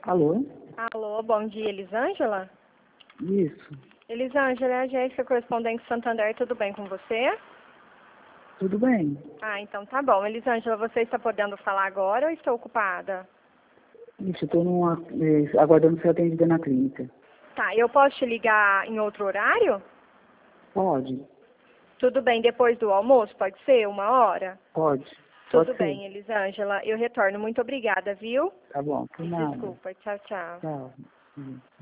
Alô? Alô, bom dia, Elisângela? Isso. Elisângela, é a Jéssica, correspondente Santander, tudo bem com você? Tudo bem? Ah, então tá bom. Elisângela, você está podendo falar agora ou estou ocupada? Isso, estou aguardando ser atendida na clínica. Tá, eu posso te ligar em outro horário? Pode? Tudo bem, depois do almoço, pode ser? 1 hora? Pode. Tudo Pode bem, ser. Elisângela, eu retorno. Muito obrigada, viu? Tá bom, por nada. Desculpa, tchau, tchau. Tchau.